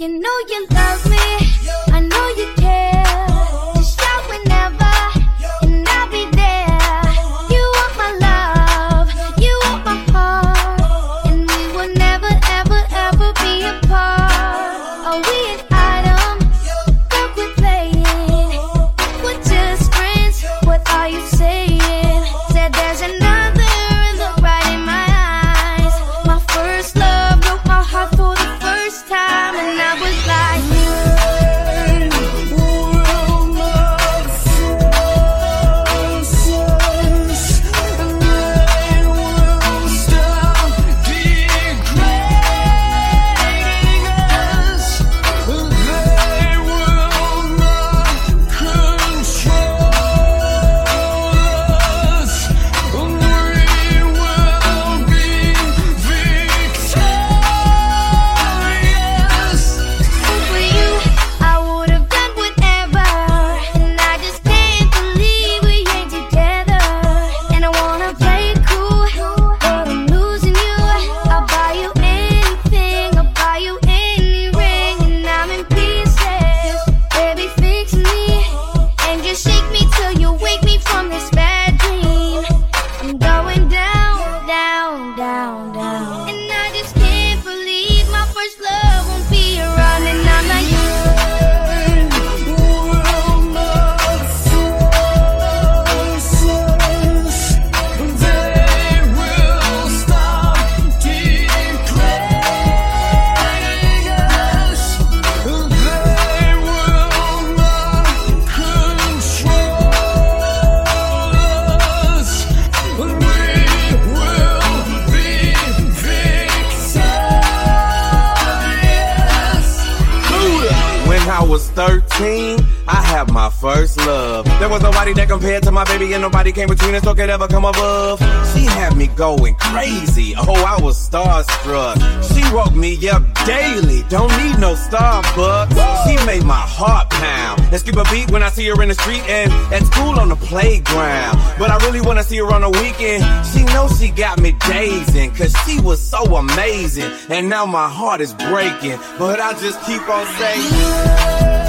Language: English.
You know you love me, I know you care. Just shout whenever, and I'll be there. You want my love, you want my heart, and we will never, ever, ever be apart. Are we an item? Girl, quit playing. We're just friends, what are you saying? Said there's another look right in my eyes. My first love broke my heart for the first time, and I was like, I was 13, I had my first love. There was nobody that compared to my baby, and nobody came between us or could ever come above. She had me going crazy, oh, I was starstruck. She woke me up daily, don't need no Starbucks. She made my heart pound and skip a beat when I see her in the street and at school on the playground. But I really wanna see her on the weekend. She knows she got me dazing, cause she was so amazing. And now my heart is breaking, but I just keep on saying